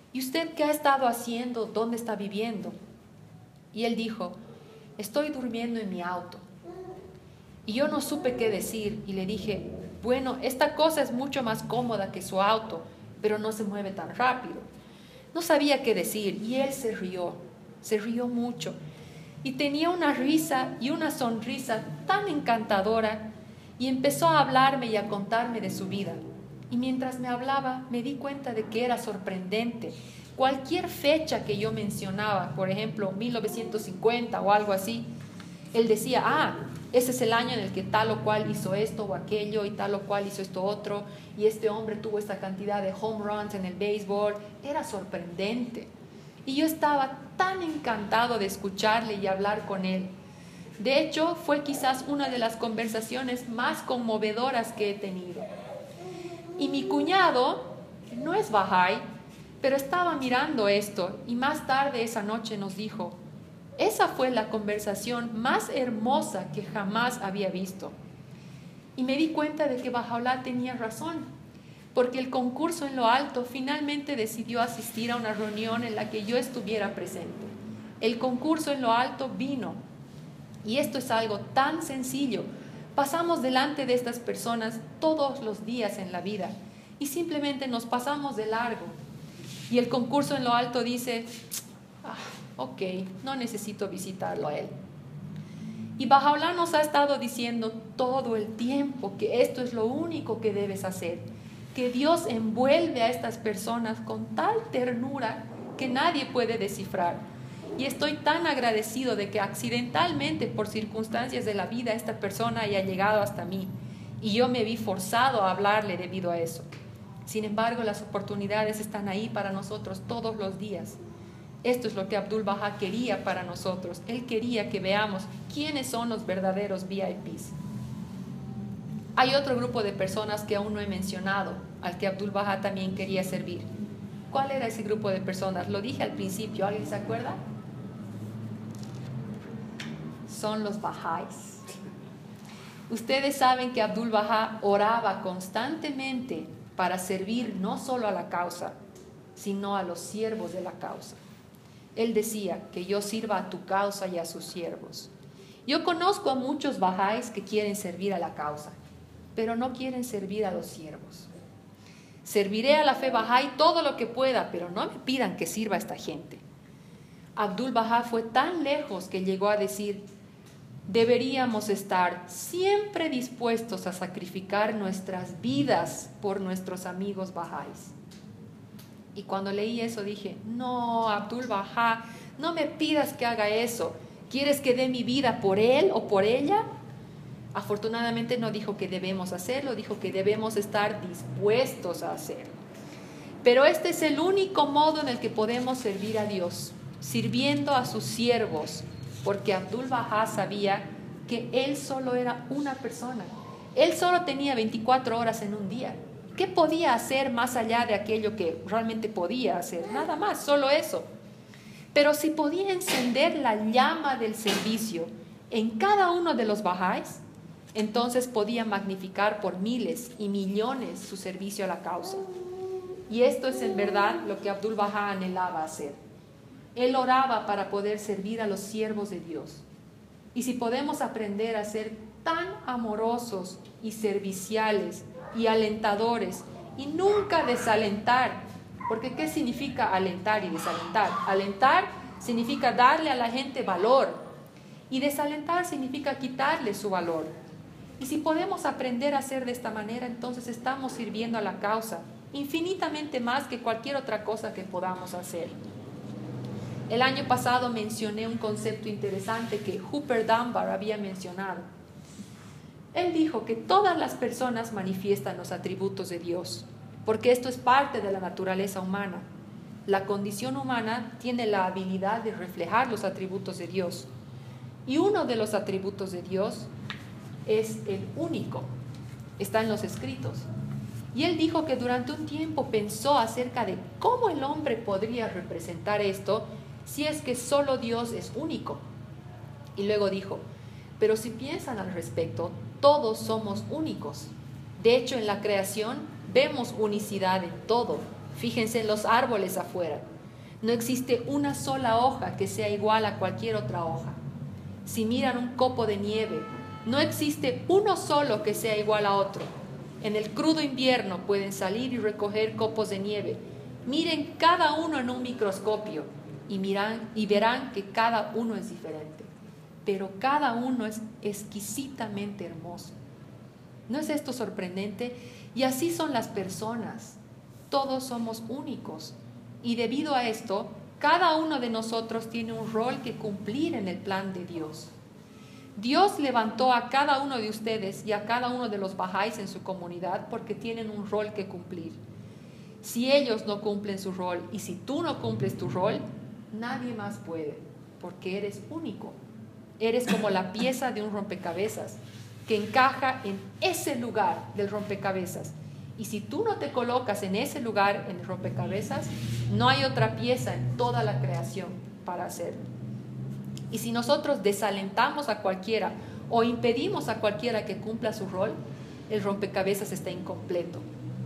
¿y usted qué ha estado haciendo? ¿Dónde está viviendo? Y él dijo, estoy durmiendo en mi auto. Y yo no supe qué decir y le dije, bueno, esta cosa es mucho más cómoda que su auto, pero no se mueve tan rápido. No sabía qué decir y él se rió, se rió mucho. Y tenía una risa y una sonrisa tan encantadora y empezó a hablarme y a contarme de su vida. Y mientras me hablaba me di cuenta de que era sorprendente. Cualquier fecha que yo mencionaba, por ejemplo, mil novecientos cincuenta o algo así, él decía, ah, ese es el año en el que tal o cual hizo esto o aquello y tal o cual hizo esto otro y este hombre tuvo esta cantidad de home runs en el béisbol. Era sorprendente. Y yo estaba tan encantado de escucharle y hablar con él. De hecho, fue quizás una de las conversaciones más conmovedoras que he tenido. Y mi cuñado no es Bahá'í, pero estaba mirando esto y más tarde esa noche nos dijo, esa fue la conversación más hermosa que jamás había visto. Y me di cuenta de que Baha'u'lláh tenía razón, porque el concurso en lo alto finalmente decidió asistir a una reunión en la que yo estuviera presente. El concurso en lo alto vino. Y esto es algo tan sencillo. Pasamos delante de estas personas todos los días en la vida y simplemente nos pasamos de largo. Y el concurso en lo alto dice, ah, ok, no necesito visitarlo a él. Y Baha'u'lláh nos ha estado diciendo todo el tiempo que esto es lo único que debes hacer, que Dios envuelve a estas personas con tal ternura que nadie puede descifrar. Y estoy tan agradecido de que accidentalmente, por circunstancias de la vida, esta persona haya llegado hasta mí y yo me vi forzado a hablarle debido a eso. Sin embargo, las oportunidades están ahí para nosotros todos los días. Esto es lo que Abdul Baha quería para nosotros. Él quería que veamos quiénes son los verdaderos V I Ps. Hay otro grupo de personas que aún no he mencionado, al que Abdul Baha también quería servir. ¿Cuál era ese grupo de personas? Lo dije al principio, ¿alguien se acuerda? Son los Bahá'ís. Ustedes saben que Abdul Baha oraba constantemente para servir no solo a la causa, sino a los siervos de la causa. Él decía que yo sirva a tu causa y a sus siervos. Yo conozco a muchos Bahá'ís que quieren servir a la causa, pero no quieren servir a los siervos. Serviré a la fe Bahá'í todo lo que pueda, pero no me pidan que sirva a esta gente. Abdul Baha fue tan lejos que llegó a decir, deberíamos estar siempre dispuestos a sacrificar nuestras vidas por nuestros amigos Bahá'ís. Y cuando leí eso dije, no, Abdul Baha, no me pidas que haga eso. ¿Quieres que dé mi vida por él o por ella? Afortunadamente no dijo que debemos hacerlo, dijo que debemos estar dispuestos a hacerlo. Pero este es el único modo en el que podemos servir a Dios, sirviendo a sus siervos, porque Abdul Baha sabía que él solo era una persona. Él solo tenía veinticuatro horas en un día. ¿Qué podía hacer más allá de aquello que realmente podía hacer? Nada más, solo eso. Pero si podía encender la llama del servicio en cada uno de los Bahá'ís, entonces podía magnificar por miles y millones su servicio a la causa. Y esto es en verdad lo que Abdul Baha anhelaba hacer. Él oraba para poder servir a los siervos de Dios. Y si podemos aprender a ser tan amorosos y serviciales y alentadores y nunca desalentar, porque ¿qué significa alentar y desalentar? Alentar significa darle a la gente valor y desalentar significa quitarle su valor. Y si podemos aprender a hacer de esta manera, entonces estamos sirviendo a la causa infinitamente más que cualquier otra cosa que podamos hacer. El año pasado mencioné un concepto interesante que Hooper Dunbar había mencionado. Él dijo que todas las personas manifiestan los atributos de Dios, porque esto es parte de la naturaleza humana. La condición humana tiene la habilidad de reflejar los atributos de Dios. Y uno de los atributos de Dios es el único. Está en los escritos. Y él dijo que durante un tiempo pensó acerca de cómo el hombre podría representar esto si es que solo Dios es único. Y luego dijo, pero si piensan al respecto, todos somos únicos. De hecho, en la creación vemos unicidad en todo. Fíjense en los árboles afuera. No existe una sola hoja que sea igual a cualquier otra hoja. Si miran un copo de nieve, no existe uno solo que sea igual a otro. En el crudo invierno pueden salir y recoger copos de nieve. Miren cada uno en un microscopio y, miran, y verán que cada uno es diferente. Pero cada uno es exquisitamente hermoso. ¿No es esto sorprendente? Y así son las personas. Todos somos únicos. Y debido a esto, cada uno de nosotros tiene un rol que cumplir en el plan de Dios. Dios levantó a cada uno de ustedes y a cada uno de los bahá'ís en su comunidad porque tienen un rol que cumplir. Si ellos no cumplen su rol y si tú no cumples tu rol, nadie más puede, porque eres único. Eres como la pieza de un rompecabezas que encaja en ese lugar del rompecabezas. Y si tú no te colocas en ese lugar, en el rompecabezas, no hay otra pieza en toda la creación para hacerlo. Y si nosotros desalentamos a cualquiera o impedimos a cualquiera que cumpla su rol, el rompecabezas está incompleto.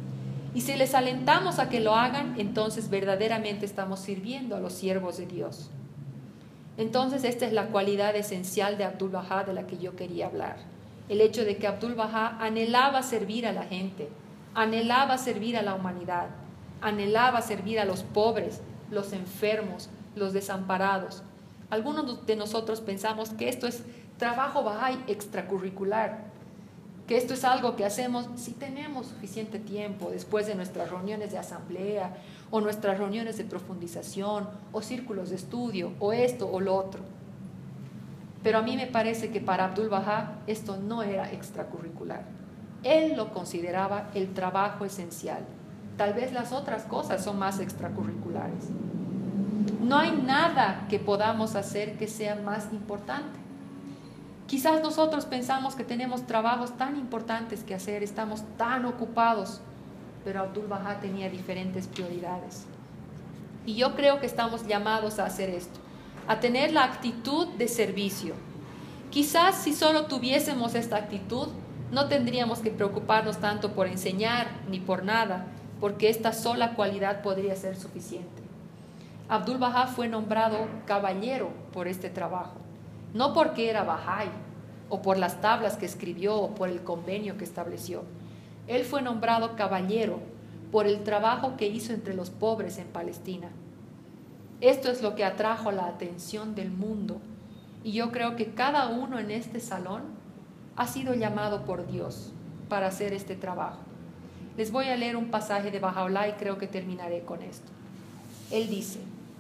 Y si les alentamos a que lo hagan, entonces verdaderamente estamos sirviendo a los siervos de Dios. Entonces esta es la cualidad esencial de Abdul Bahá de la que yo quería hablar. El hecho de que Abdul Bahá anhelaba servir a la gente, anhelaba servir a la humanidad, anhelaba servir a los pobres, los enfermos, los desamparados. Algunos de nosotros pensamos que esto es trabajo Bahá'í extracurricular, que esto es algo que hacemos si tenemos suficiente tiempo después de nuestras reuniones de asamblea o nuestras reuniones de profundización o círculos de estudio o esto o lo otro. Pero a mí me parece que para Abdul Bahá esto no era extracurricular. Él lo consideraba el trabajo esencial. Tal vez las otras cosas son más extracurriculares. No hay nada que podamos hacer que sea más importante. Quizás nosotros pensamos que tenemos trabajos tan importantes que hacer, estamos tan ocupados, pero Abdul Bahá tenía diferentes prioridades. Y yo creo que estamos llamados a hacer esto, a tener la actitud de servicio. Quizás si solo tuviésemos esta actitud, no tendríamos que preocuparnos tanto por enseñar ni por nada, porque esta sola cualidad podría ser suficiente. Abdul Bahá fue nombrado caballero por este trabajo, no porque era Bahá'í, o por las tablas que escribió, o por el convenio que estableció. Él fue nombrado caballero por el trabajo que hizo entre los pobres en Palestina. Esto es lo que atrajo la atención del mundo, y yo creo que cada uno en este salón ha sido llamado por Dios para hacer este trabajo. Les voy a leer un pasaje de Baha'u'lláh y creo que terminaré con esto. Él dice: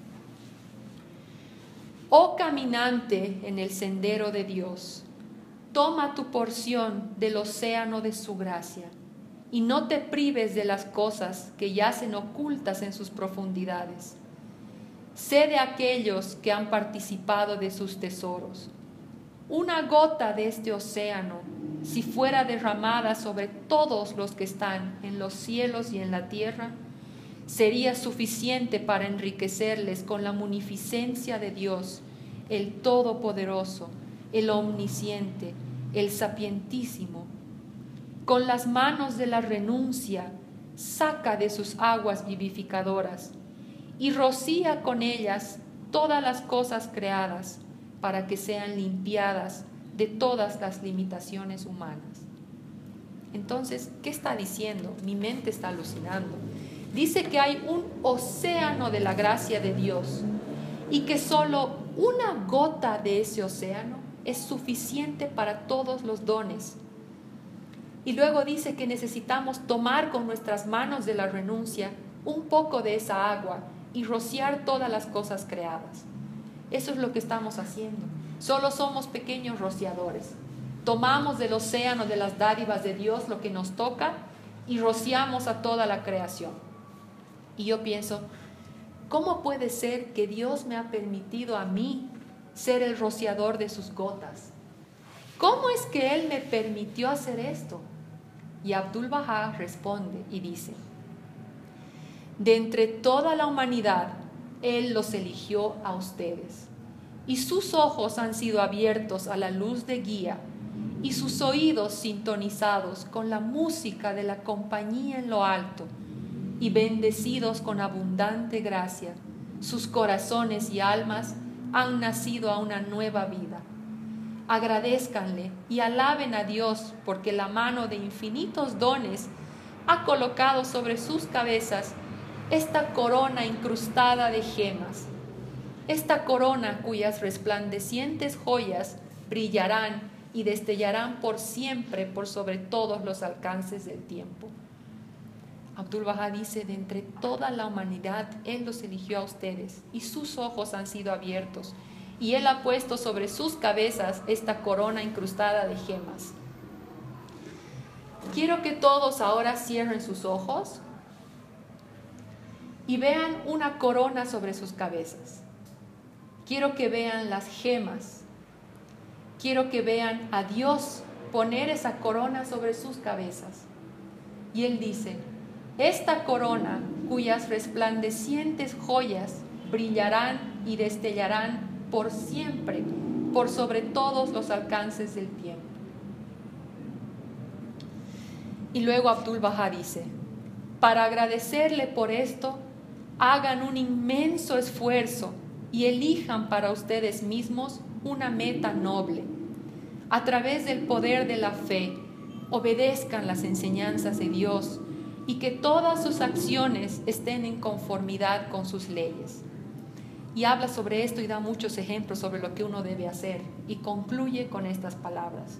oh caminante en el sendero de Dios, toma tu porción del océano de su gracia y no te prives de las cosas que yacen ocultas en sus profundidades. Sé de aquellos que han participado de sus tesoros. Una gota de este océano, si fuera derramada sobre todos los que están en los cielos y en la tierra, sería suficiente para enriquecerles con la munificencia de Dios, el Todopoderoso, el Omnisciente, el Sapientísimo. Con las manos de la renuncia, saca de sus aguas vivificadoras y rocía con ellas todas las cosas creadas para que sean limpiadas de todas las limitaciones humanas. Entonces, ¿qué está diciendo? Mi mente está alucinando. Dice que hay un océano de la gracia de Dios y que solo una gota de ese océano es suficiente para todos los dones. Y luego dice que necesitamos tomar con nuestras manos de la renuncia un poco de esa agua y rociar todas las cosas creadas. Eso es lo que estamos haciendo. Solo somos pequeños rociadores. Tomamos del océano de las dádivas de Dios lo que nos toca y rociamos a toda la creación. Y yo pienso, ¿cómo puede ser que Dios me ha permitido a mí ser el rociador de sus gotas? ¿Cómo es que Él me permitió hacer esto? Y Abdul Bahá responde y dice: de entre toda la humanidad, Él los eligió a ustedes, y sus ojos han sido abiertos a la luz de guía, y sus oídos sintonizados con la música de la compañía en lo alto, y bendecidos con abundante gracia, sus corazones y almas han nacido a una nueva vida. Agradézcanle y alaben a Dios, porque la mano de infinitos dones ha colocado sobre sus cabezas esta corona incrustada de gemas, esta corona cuyas resplandecientes joyas brillarán y destellarán por siempre por sobre todos los alcances del tiempo. Abdul-Bahá dice, de entre toda la humanidad, Él los eligió a ustedes y sus ojos han sido abiertos y Él ha puesto sobre sus cabezas esta corona incrustada de gemas. Quiero que todos ahora cierren sus ojos y vean una corona sobre sus cabezas. Quiero que vean las gemas. Quiero que vean a Dios poner esa corona sobre sus cabezas. Y Él dice, esta corona cuyas resplandecientes joyas brillarán y destellarán por siempre, por sobre todos los alcances del tiempo. Y luego Abdul-Bahá dice, para agradecerle por esto, hagan un inmenso esfuerzo y elijan para ustedes mismos una meta noble. A través del poder de la fe, obedezcan las enseñanzas de Dios y que todas sus acciones estén en conformidad con sus leyes. Y habla sobre esto y da muchos ejemplos sobre lo que uno debe hacer y concluye con estas palabras.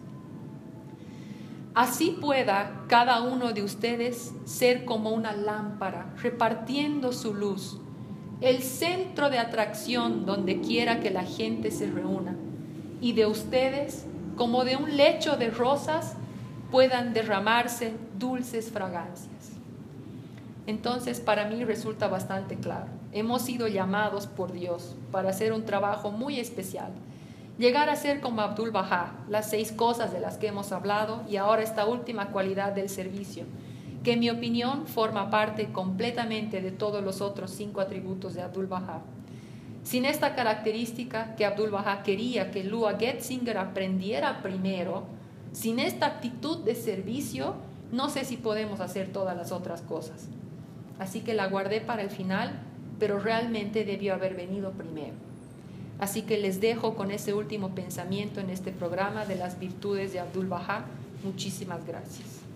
Así pueda cada uno de ustedes ser como una lámpara repartiendo su luz, el centro de atracción donde quiera que la gente se reúna, y de ustedes, como de un lecho de rosas, puedan derramarse dulces fragancias. Entonces, para mí resulta bastante claro. Hemos sido llamados por Dios para hacer un trabajo muy especial. Llegar a ser como Abdul-Bahá, las seis cosas de las que hemos hablado y ahora esta última cualidad del servicio, que en mi opinión forma parte completamente de todos los otros cinco atributos de Abdul-Bahá. Sin esta característica que Abdul-Bahá quería que Lua Getsinger aprendiera primero, sin esta actitud de servicio, no sé si podemos hacer todas las otras cosas. Así que la guardé para el final, pero realmente debió haber venido primero. Así que les dejo con ese último pensamiento en este programa de las virtudes de Abdul-Bahá. Muchísimas gracias.